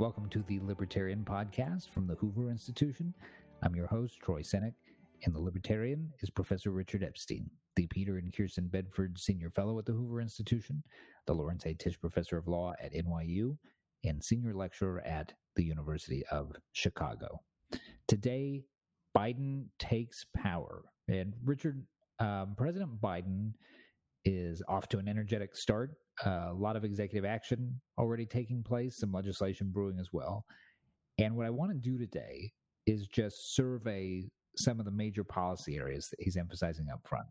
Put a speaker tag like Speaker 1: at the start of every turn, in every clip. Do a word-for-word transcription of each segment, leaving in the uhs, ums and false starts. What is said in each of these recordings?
Speaker 1: Welcome to the Libertarian Podcast from the Hoover Institution. I'm your host, Troy Senik, and the Libertarian is Professor Richard Epstein, the Peter and Kirsten Bedford Senior Fellow at the Hoover Institution, the Lawrence A. Tisch Professor of Law at N Y U, and Senior Lecturer at the University of Chicago. Today, Biden takes power. And Richard, um, President Biden is off to an energetic start. Uh, a lot of executive action already taking place, some legislation brewing as well. And what I want to do today is just survey some of the major policy areas that he's emphasizing up front.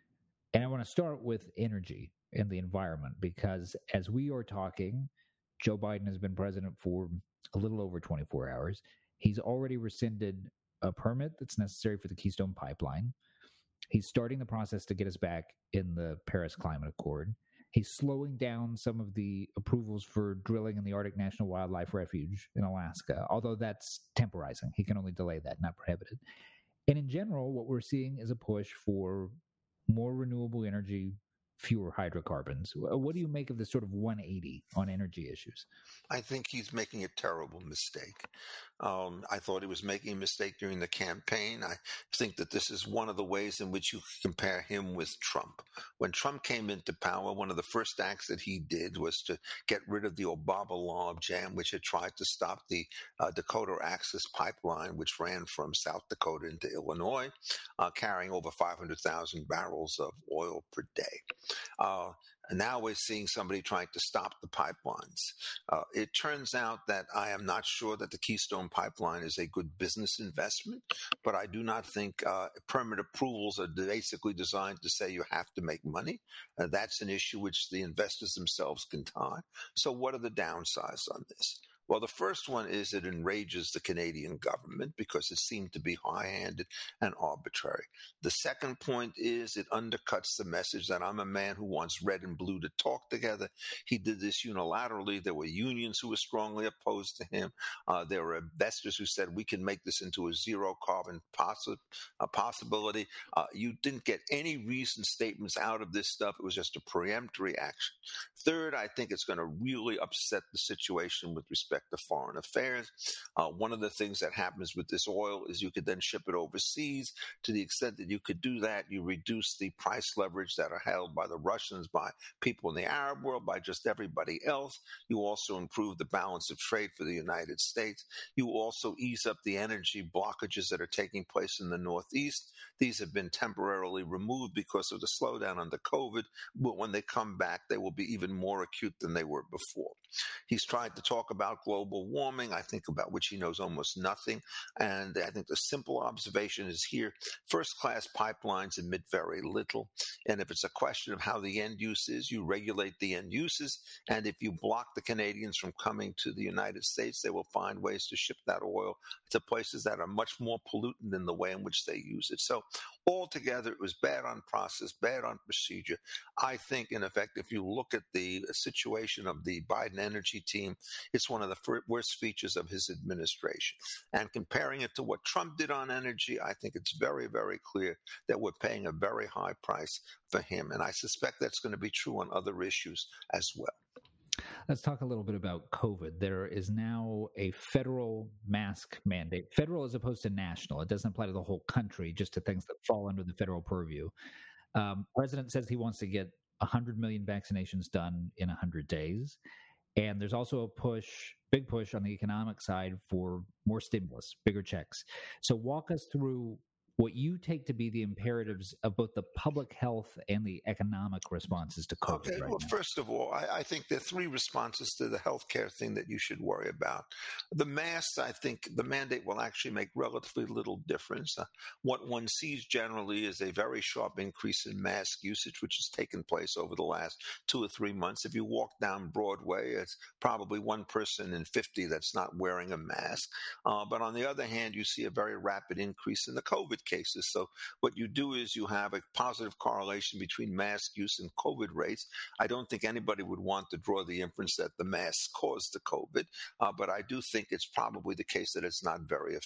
Speaker 1: And I want to start with energy and the environment, because as we are talking, Joe Biden has been president for a little over twenty-four hours. He's already rescinded a permit that's necessary for the Keystone Pipeline. He's starting the process to get us back in the Paris Climate Accord. He's slowing down some of the approvals for drilling in the Arctic National Wildlife Refuge in Alaska, although that's temporizing. He can only delay that, not prohibit it. And in general, what we're seeing is a push for more renewable energy, fewer hydrocarbons. What do you make of this sort of one eighty on energy issues?
Speaker 2: I think he's making a terrible mistake. Um, I thought he was making a mistake during the campaign. I think that this is one of the ways in which you compare him with Trump. When Trump came into power, one of the first acts that he did was to get rid of the Obama logjam, which had tried to stop the uh, Dakota Access Pipeline, which ran from South Dakota into Illinois, uh, carrying over five hundred thousand barrels of oil per day. Uh, and now we're seeing somebody trying to stop the pipelines. Uh, it turns out that I am not sure that the Keystone Pipeline is a good business investment, but I do not think uh, permit approvals are basically designed to say you have to make money. Uh, that's an issue which the investors themselves can tie. So what are the downsides on this? Well, the first one is it enrages the Canadian government because it seemed to be high-handed and arbitrary. The second point is it undercuts the message that I'm a man who wants red and blue to talk together. He did this unilaterally. There were unions who were strongly opposed to him. Uh, there were investors who said we can make this into a zero-carbon possi- uh, possibility. Uh, you didn't get any reasoned statements out of this stuff. It was just a peremptory action. Third, I think it's going to really upset the situation with respect to foreign affairs. Uh, one of the things that happens with this oil is you could then ship it overseas. To the extent that you could do that, you reduce the price leverage that are held by the Russians, by people in the Arab world, by just everybody else. You also improve the balance of trade for the United States. You also ease up the energy blockages that are taking place in the Northeast. These have been temporarily removed because of the slowdown under COVID, but when they come back, they will be even more acute than they were before. He's tried to talk about global warming, I think about which he knows almost nothing. And I think the simple observation is here, first-class pipelines emit very little. And if it's a question of how the end use is, you regulate the end uses. And if you block the Canadians from coming to the United States, they will find ways to ship that oil to places that are much more pollutant than the way in which they use it. So altogether, it was bad on process, bad on procedure. I think, in effect, if you look at the situation of the Biden energy team, it's one of the worst features of his administration. And comparing it to what Trump did on energy, I think it's very, very clear that we're paying a very high price for him. And I suspect that's going to be true on other issues as well.
Speaker 1: Let's talk a little bit about COVID. There is now a federal mask mandate, federal as opposed to national. It doesn't apply to the whole country, just to things that fall under the federal purview. Um, President says he wants to get one hundred million vaccinations done in one hundred days. And there's also a push, big push on the economic side for more stimulus, bigger checks. So walk us through what you take to be the imperatives of both the public health and the economic responses to COVID.
Speaker 2: Okay,
Speaker 1: right
Speaker 2: well,
Speaker 1: now.
Speaker 2: First of all, I, I think there are three responses to the healthcare thing that you should worry about. The masks, I think the mandate will actually make relatively little difference. Uh, what one sees generally is a very sharp increase in mask usage, which has taken place over the last two or three months. If you walk down Broadway, it's probably one person in fifty that's not wearing a mask. Uh, but on the other hand, you see a very rapid increase in the COVID cases. So what you do is you have a positive correlation between mask use and COVID rates. I don't think anybody would want to draw the inference that the masks caused the COVID, uh, but I do think it's probably the case that it's not very effective.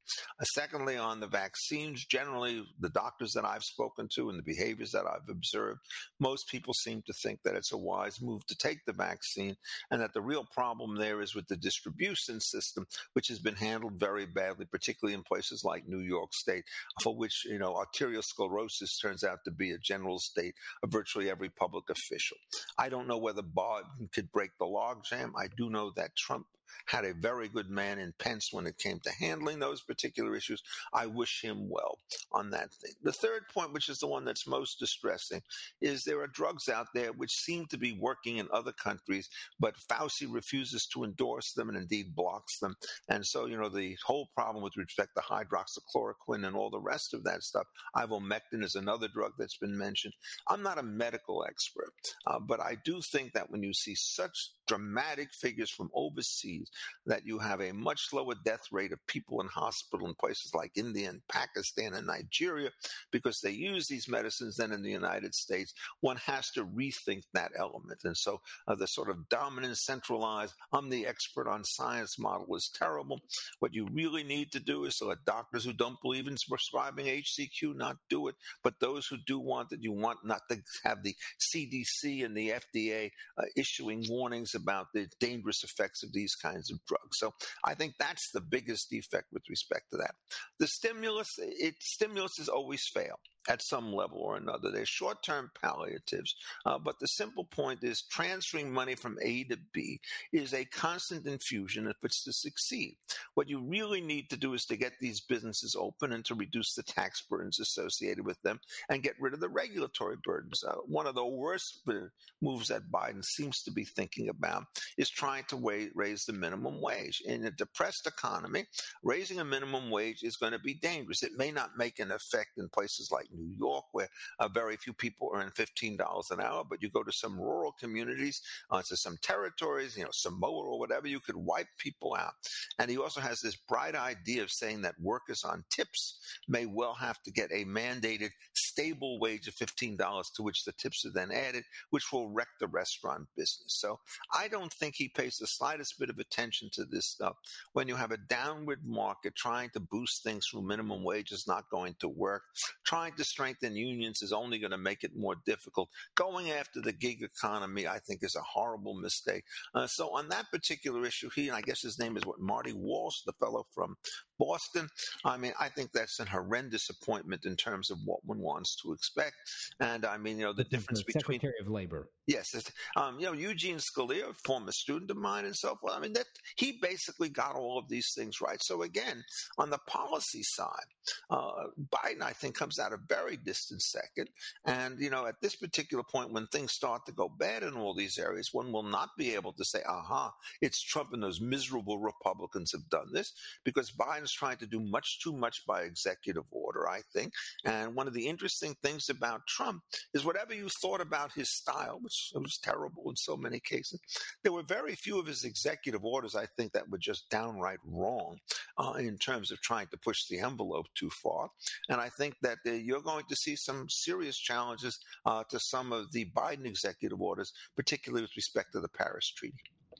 Speaker 2: Uh, secondly, on the vaccines, generally, the doctors that I've spoken to and the behaviors that I've observed, most people seem to think that it's a wise move to take the vaccine, and that the real problem there is with the distribution system, which has been handled very badly, particularly in places like New York State, for which, you know, arteriosclerosis turns out to be a general state of virtually every public official. I don't know whether Biden could break the logjam. I do know that Trump had a very good man in Pence when it came to handling those particular issues. I wish him well on that thing. The third point, which is the one that's most distressing, is there are drugs out there which seem to be working in other countries, but Fauci refuses to endorse them and indeed blocks them. And so, you know, the whole problem with respect to hydroxychloroquine and all the rest of that stuff, ivermectin is another drug that's been mentioned. I'm not a medical expert, uh, but I do think that when you see such dramatic figures from overseas, that you have a much lower death rate of people in hospital in places like India and Pakistan and Nigeria because they use these medicines than in the United States, one has to rethink that element. And so uh, the sort of dominant, centralized, I'm the expert on science model is terrible. What you really need to do is to let doctors who don't believe in prescribing H C Q not do it, but those who do want it, you want not to have the C D C and the F D A uh, issuing warnings about the dangerous effects of these kinds of drugs. So I think that's the biggest defect with respect to that. The stimulus, it stimulus has always failed at some level or another. They're short-term palliatives, uh, but the simple point is transferring money from A to B is a constant infusion if it's to succeed. What you really need to do is to get these businesses open and to reduce the tax burdens associated with them and get rid of the regulatory burdens. Uh, one of the worst moves that Biden seems to be thinking about is trying to wa- raise the minimum wage. In a depressed economy, raising a minimum wage is going to be dangerous. It may not make an effect in places like New York, where uh, very few people earn fifteen dollars an hour, but you go to some rural communities, uh, to some territories, you know, Samoa or whatever, you could wipe people out. And he also has this bright idea of saying that workers on tips may well have to get a mandated stable wage of fifteen dollars to which the tips are then added, which will wreck the restaurant business. So I don't think he pays the slightest bit of attention to this stuff. When you have a downward market, trying to boost things through minimum wage is not going to work. Trying to strengthen unions is only going to make it more difficult. Going after the gig economy, I think, is a horrible mistake. Uh, so on that particular issue, he, and I guess his name is what, Marty Walsh, the fellow from Boston. I mean, I think that's an horrendous appointment in terms of what one wants to expect. And I mean, you know, the
Speaker 1: This is
Speaker 2: difference
Speaker 1: the
Speaker 2: between
Speaker 1: Secretary of Labor.
Speaker 2: Yes, um, you know, Eugene Scalia, a former student of mine and so forth. I mean, that he basically got all of these things right. So again, on the policy side, uh, Biden, I think, comes out a very distant second. And, you know, at this particular point, when things start to go bad in all these areas, one will not be able to say, aha, it's Trump and those miserable Republicans have done this, because Biden's trying to do much too much by executive order, I think. And one of the interesting things about Trump is whatever you thought about his style, which was terrible in so many cases, there were very few of his executive orders, I think, that were just downright wrong uh, in terms of trying to push the envelope too far. And I think that uh, you're going to see some serious challenges uh, to some of the Biden executive orders, particularly with respect to the Paris Treaty.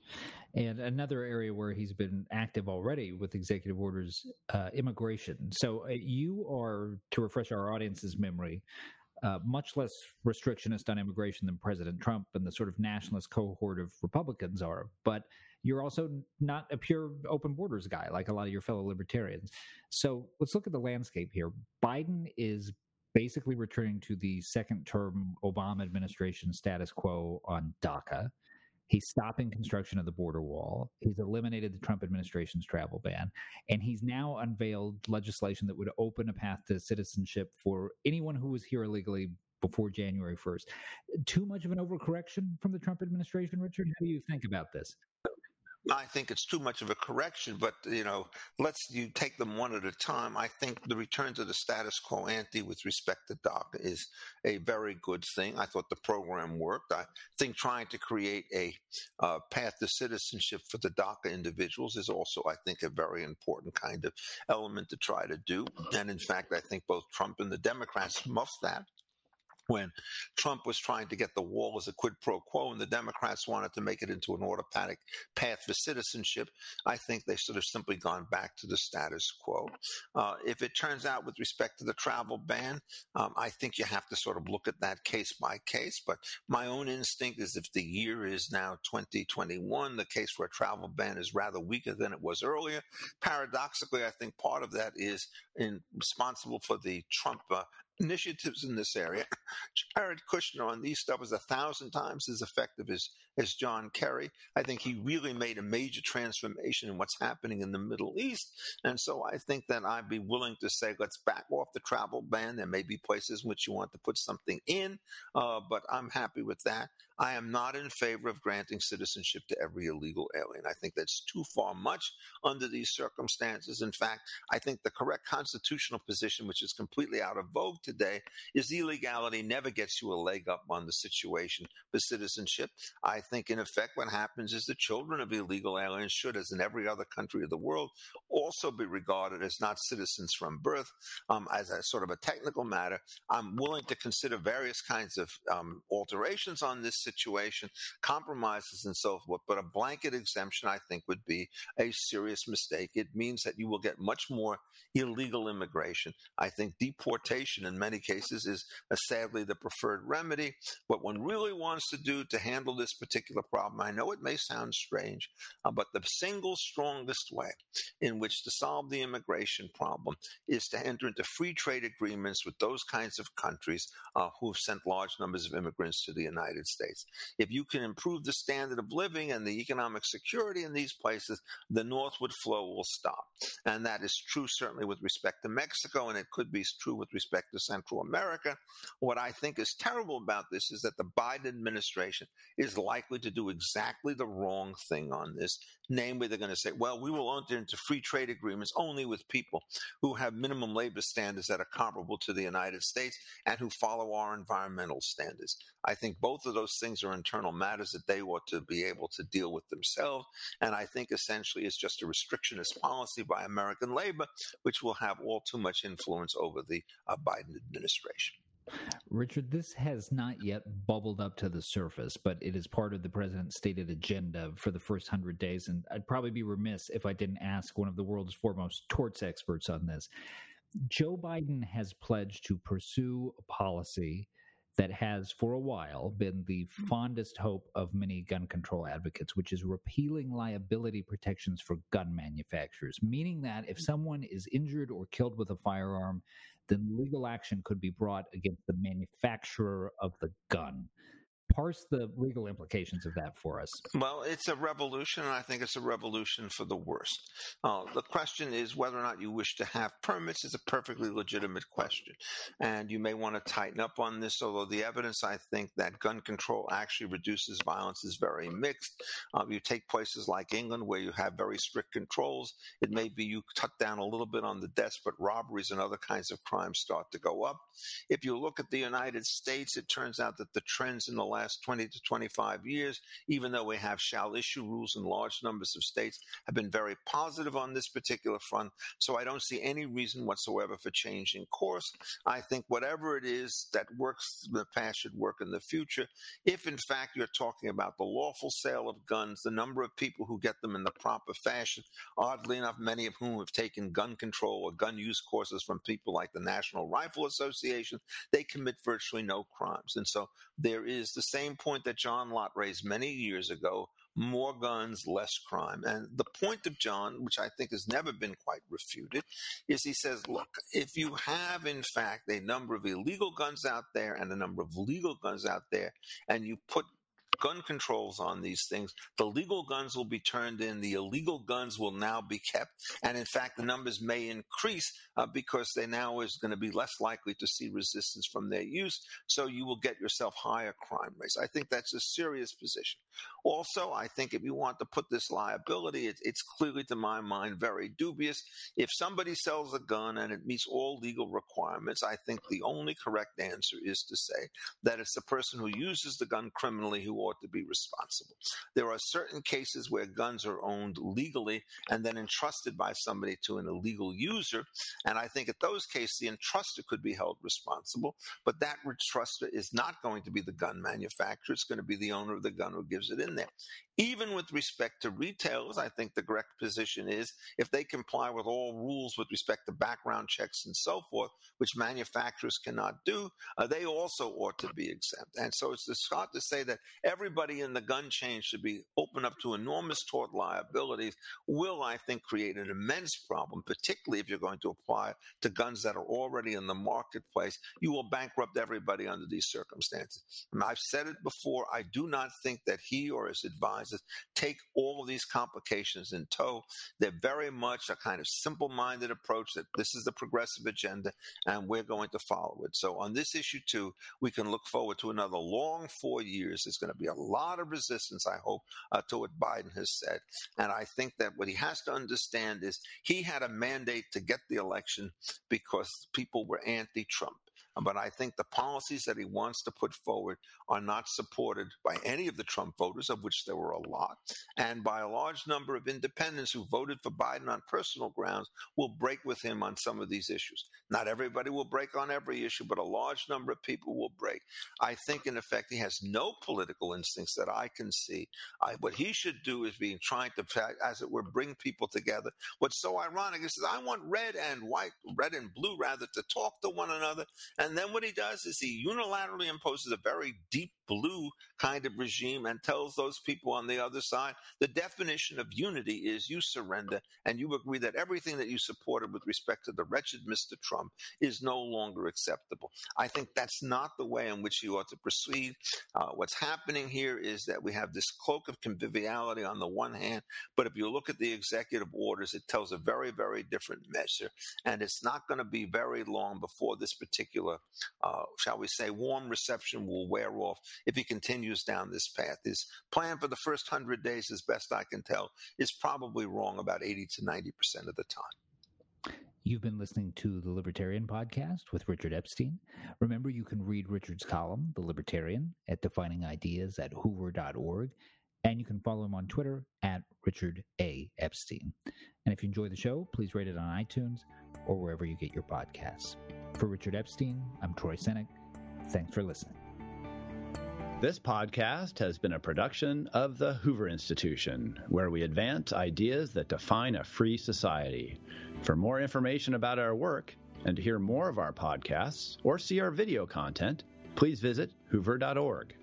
Speaker 1: And another area where he's been active already with executive orders, uh, immigration. So uh, you are, to refresh our audience's memory, uh, much less restrictionist on immigration than President Trump and the sort of nationalist cohort of Republicans are. But you're also not a pure open borders guy like a lot of your fellow libertarians. So let's look at the landscape here. Biden is basically returning to the second-term Obama administration status quo on DACA. He's stopping construction of the border wall. He's eliminated the Trump administration's travel ban. And he's now unveiled legislation that would open a path to citizenship for anyone who was here illegally before January first. Too much of an overcorrection from the Trump administration, Richard? How do you think about this?
Speaker 2: I think it's too much of a correction, but, you know, let's you take them one at a time. I think the return to the status quo ante with respect to DACA is a very good thing. I thought the program worked. I think trying to create a uh, path to citizenship for the DACA individuals is also, I think, a very important kind of element to try to do. And in fact, I think both Trump and the Democrats muffed that when Trump was trying to get the wall as a quid pro quo and the Democrats wanted to make it into an automatic path for citizenship, I think they should have simply gone back to the status quo. Uh, if it turns out with respect to the travel ban, um, I think you have to sort of look at that case by case. But my own instinct is if the year is now twenty twenty-one, the case for a travel ban is rather weaker than it was earlier. Paradoxically, I think part of that is in, responsible for the Trump uh, initiatives in this area. Jared Kushner on these stuff is a thousand times as effective as, as John Kerry. I think he really made a major transformation in what's happening in the Middle East. And so I think that I'd be willing to say, let's back off the travel ban. There may be places in which you want to put something in, uh, but I'm happy with that. I am not in favor of granting citizenship to every illegal alien. I think that's too far much under these circumstances. In fact, I think the correct constitutional position, which is completely out of vogue today, is illegality never gets you a leg up on the situation for citizenship. I think, in effect, what happens is the children of illegal aliens should, as in every other country of the world, also be regarded as not citizens from birth. Um, as a sort of a technical matter, I'm willing to consider various kinds of um, alterations on this situation, compromises and so forth, but a blanket exemption, I think, would be a serious mistake. It means that you will get much more illegal immigration. I think deportation in many cases is uh, sadly the preferred remedy. What one really wants to do to handle this particular problem, I know it may sound strange, uh, but the single strongest way in which to solve the immigration problem is to enter into free trade agreements with those kinds of countries uh, who've sent large numbers of immigrants to the United States. If you can improve the standard of living and the economic security in these places, the northward flow will stop. And that is true certainly with respect to Mexico, and it could be true with respect to Central America. What I think is terrible about this is that the Biden administration is likely to do exactly the wrong thing on this. Namely, they're going to say, well, we will enter into free trade agreements only with people who have minimum labor standards that are comparable to the United States and who follow our environmental standards. I think both of those things are internal matters that they ought to be able to deal with themselves. And I think essentially it's just a restrictionist policy by American labor, which will have all too much influence over the uh, Biden administration.
Speaker 1: Richard, this has not yet bubbled up to the surface, but it is part of the president's stated agenda for the first hundred days. And I'd probably be remiss if I didn't ask one of the world's foremost torts experts on this. Joe Biden has pledged to pursue a policy that has for a while been the fondest hope of many gun control advocates, which is repealing liability protections for gun manufacturers, meaning that if someone is injured or killed with a firearm, then legal action could be brought against the manufacturer of the gun. Parse the legal implications of that for us.
Speaker 2: Well, it's a revolution, and I think it's a revolution for the worst. Uh, the question is whether or not you wish to have permits is a perfectly legitimate question. And you may want to tighten up on this, although the evidence, I think, that gun control actually reduces violence is very mixed. Uh, you take places like England where you have very strict controls. It may be you cut down a little bit on the deaths, but robberies and other kinds of crimes start to go up. If you look at the United States, it turns out that the trends in the last twenty to twenty-five years, even though we have shall issue rules in large numbers of states, have been very positive on this particular front. So I don't see any reason whatsoever for changing course. I think whatever it is that works in the past should work in the future. If in fact you're talking about the lawful sale of guns, the number of people who get them in the proper fashion, oddly enough, many of whom have taken gun control or gun use courses from people like the National Rifle Association, they commit virtually no crimes. And so there is the same point that John Lott raised many years ago: more guns, less crime. And the point of John, which I think has never been quite refuted, is he says, look, if you have, in fact, a number of illegal guns out there and a number of legal guns out there, and you put gun controls on these things, the legal guns will be turned in, the illegal guns will now be kept, and in fact the numbers may increase uh, because they now is going to be less likely to see resistance from their use, so you will get yourself higher crime rates. I think that's a serious position. Also, I think if you want to put this liability, it, it's clearly to my mind very dubious. If somebody sells a gun and it meets all legal requirements, I think the only correct answer is to say that it's the person who uses the gun criminally who ought ought to be responsible. There are certain cases where guns are owned legally and then entrusted by somebody to an illegal user. And I think in those cases, the entrustor could be held responsible, but that entrustor is not going to be the gun manufacturer. It's going to be the owner of the gun who gives it in there. Even with respect to retailers, I think the correct position is if they comply with all rules with respect to background checks and so forth, which manufacturers cannot do, uh, they also ought to be exempt. And so it's to start to say that everybody in the gun chain should be open up to enormous tort liabilities will, I think, create an immense problem, particularly if you're going to apply to guns that are already in the marketplace. You will bankrupt everybody under these circumstances. And I've said it before, I do not think that he or his advisors take all of these complications in tow. They're very much a kind of simple-minded approach that this is the progressive agenda and we're going to follow it. So on this issue too, we can look forward to another long four years. There's going to be a lot of resistance, I hope, uh, to what Biden has said. And I think that what he has to understand is he had a mandate to get the election because people were anti-Trump. But I think the policies that he wants to put forward are not supported by any of the Trump voters, of which there were a lot, and by a large number of independents who voted for Biden on personal grounds will break with him on some of these issues. Not everybody will break on every issue, but a large number of people will break. I think, in effect, he has no political instincts that I can see. I, what he should do is be trying to, as it were, bring people together. What's so ironic is I want red and white, red and blue, rather, to talk to one another. And then what he does is he unilaterally imposes a very deep blue kind of regime and tells those people on the other side the definition of unity is you surrender and you agree that everything that you supported with respect to the wretched Mister Trump is no longer acceptable. I think that's not the way in which he ought to proceed. Uh, what's happening here is that we have this cloak of conviviality on the one hand, but if you look at the executive orders, it tells a very, very different measure, and it's not going to be very long before this particular Uh, shall we say, warm reception will wear off if he continues down this path. His plan for the first hundred days, as best I can tell, is probably wrong about eighty to ninety percent of the time.
Speaker 1: You've been listening to The Libertarian Podcast with Richard Epstein. Remember, you can read Richard's column, The Libertarian, at Defining Ideas at hoover dot org, and you can follow him on Twitter at Richard A. Epstein. And if you enjoy the show, please rate it on iTunes or wherever you get your podcasts. For Richard Epstein, I'm Troy Senik. Thanks for listening.
Speaker 3: This podcast has been a production of the Hoover Institution, where we advance ideas that define a free society. For more information about our work and to hear more of our podcasts or see our video content, please visit hoover dot org.